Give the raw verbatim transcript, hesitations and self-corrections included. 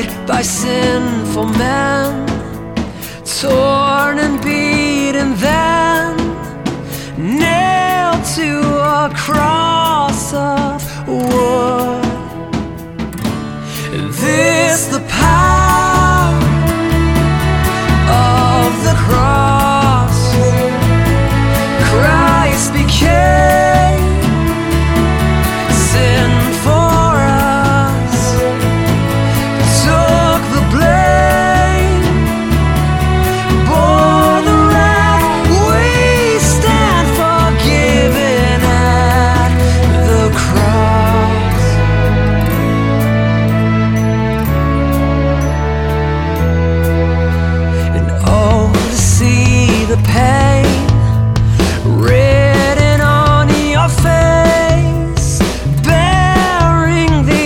made by sinful men, torn and beaten, then nailed to a cross.